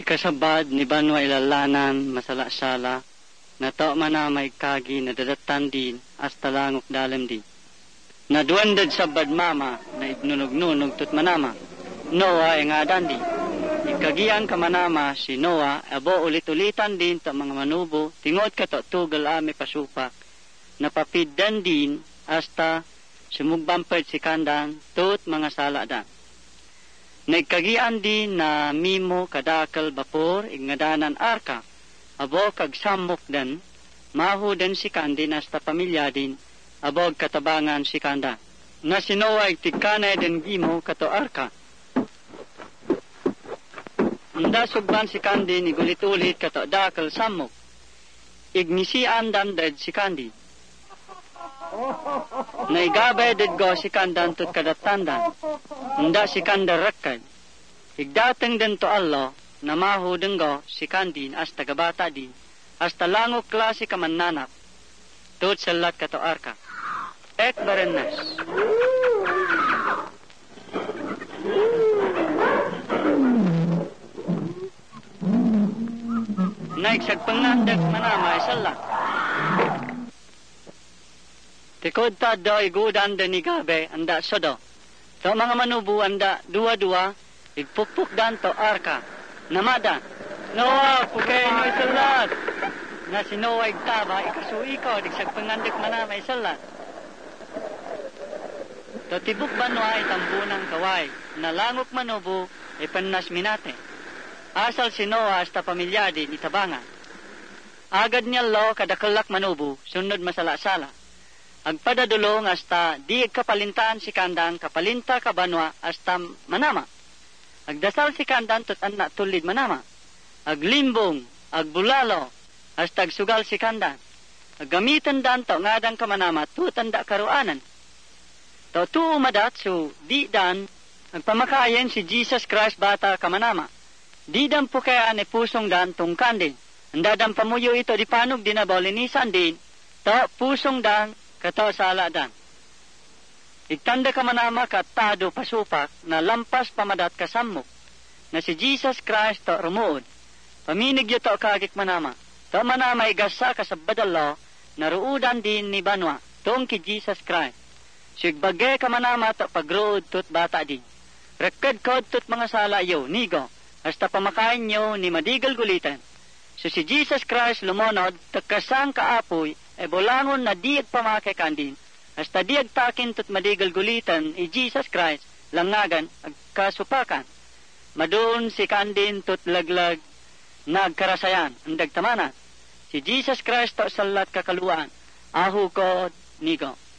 Ikasabad ni banwa ilalanan masala-sala na to manamay kagi na dadatan din hasta langok dalam din. Naduandad sabad mama na ignunog-nunog tut manama. Noah ang adan din. Ikagian ka manama si Noah abo ulit-ulitan din ta mga manubo tingod ka to tugal ame pasupak. Napapiddan din hasta sumugbampad si kandang tut mga saladan. Nagkagian din na mimo kadakal bapor ingadanan arka. Abo kag samok dan mahu den si kandi hasta pamilya din abog katabangan si kanda. Na si Noah tigkanay den gimo kato arka. Nda sugban si kandi ni gulit-ulit kato dakal samok. Ignisian dandad si kandi. Naigabay dedgo si kandan tut kadatandan. Nda si kanda rakkad. Igdateng den to Allah na mahu denggo si kandin hasta gabata din. Hasta langok klase kamananap. Tut salat kato arka. Ek barennas. Naigsagpangandag manamay salat. Tikod ta do igudan den ni gabe anda sodo. To mga manubu anda dua-dua igpukpuk dan to arka. Namada. Noah pukay no salat. Na si Noah igtaba ikasui ko digsagpangandag manamay salat. To tibuk banwa itambunang kaway. Nalangok manubu ipannas minate. Asal si Noah hasta pamilya din itabangan. Agad niya lo kadakalak manubu sunod masala-sala. Agpadadulong hasta di kapalintaan si kandang kapalinta kabanwa hasta manama. Agdasal si kandang tut anak tulid manama. Aglimbong, agbulalo, hasta agsugal si kandang. Aggamitan dan to ngadang kamanama tut anda karuanan. To tuo madat so di dan agpamakayan si Jesus Christ bata kamanama. Di dan po kaya ni pusong dan tong kanding. Anda dan pamuyo ito di panog dinabolinisan din. To pusong dan kato sala dan. Igtanda ka manama katado pasupak na lampas pamadat kasamok na si Jesus Christ to rumuod. Paminig yu to kagik manama. To manama igasa kasabadalo na ruudan din ni banwa tong ki Jesus Christ. Sigbagay ka manama to pagruod tut bata din. Rekad kod tut mga sala yu, nigo, hasta pamakain nyo ni madigal gulitan. So si Jesus Christ lumonod, takasang kaapoy, e bolangon na diag pamakay kandin, hasta diag takin tut madigal gulitan, Jesus Christ, langagan, agkasupakan. Madoon si kandin tut laglag, nagkarasayan, andag tamanan. Si Jesus Christ to salat kakaluan, ahu ko, nigo.